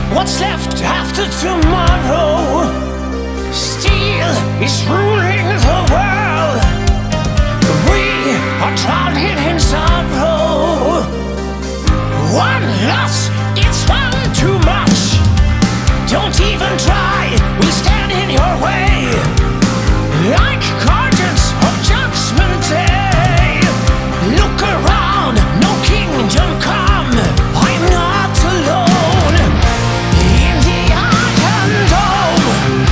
What's left after tomorrow? Steel is ruling the world. We are drowning in sorrow. One loss, it's one too much. Don't even try, we'll stand in your way. Like guardians of Judgment Day. Look around, no kingdom come. I'm not alone in the Iron Dome.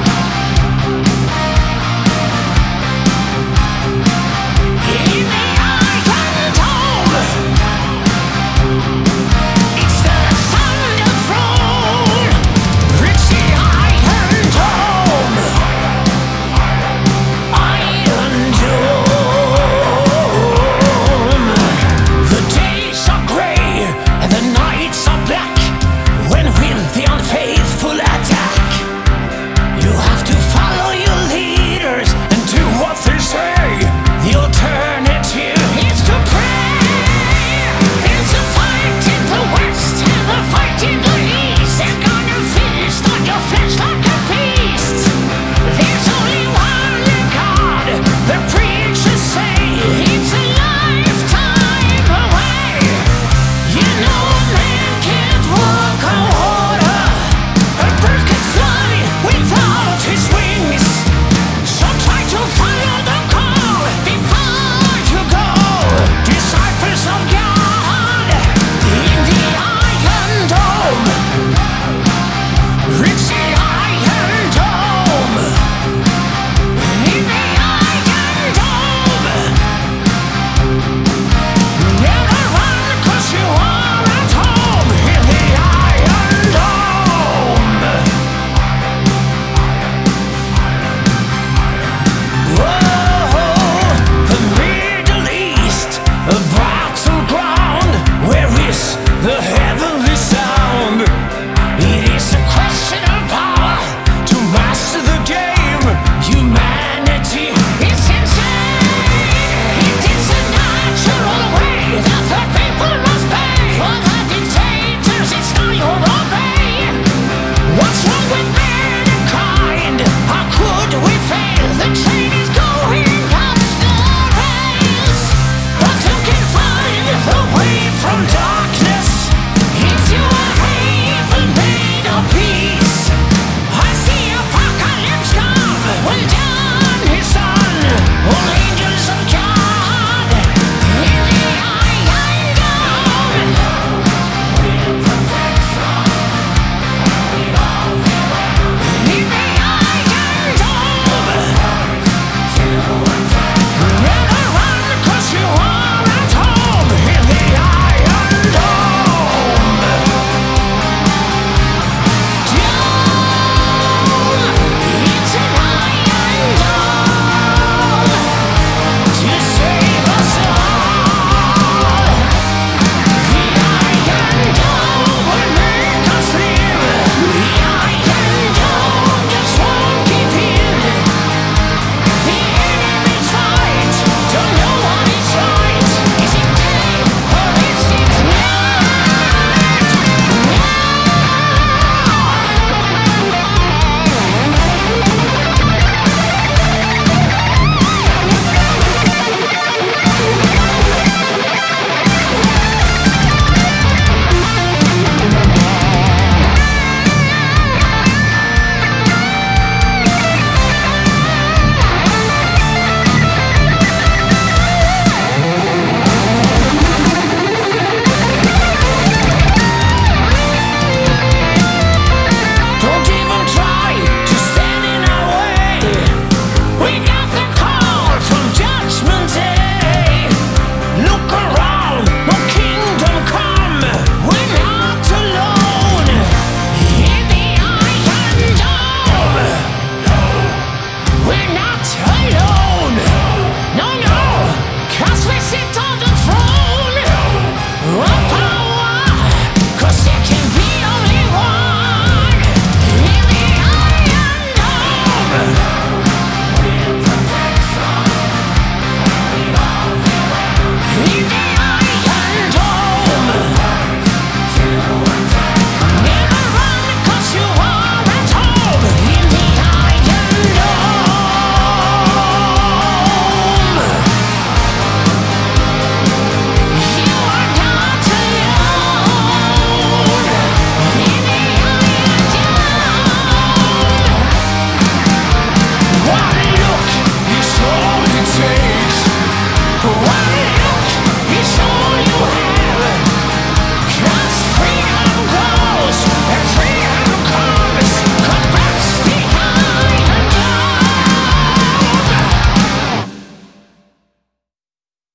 In the Iron Dome. It's the Thunder Throne. It's the Iron Dome. Iron Dome. The days are grey and the nights are black. When will the unfaithful attack? You have to follow your leaders and do what they say. The alternative is to pray. There's a fight in the west and a fight in the east. They're gonna feast on your flesh like a beast. There's only one God, the preachers say. It's a lifetime away. You know a man can't walk on water. A bird can fly without his wings. So try to follow the call before you go. Disciples of God in the Iron Dome. It's the Iron Dome. In the Iron Dome. Never run 'cause you are at home in the Iron Dome. Whoa, the Middle East, a battleground. Where is the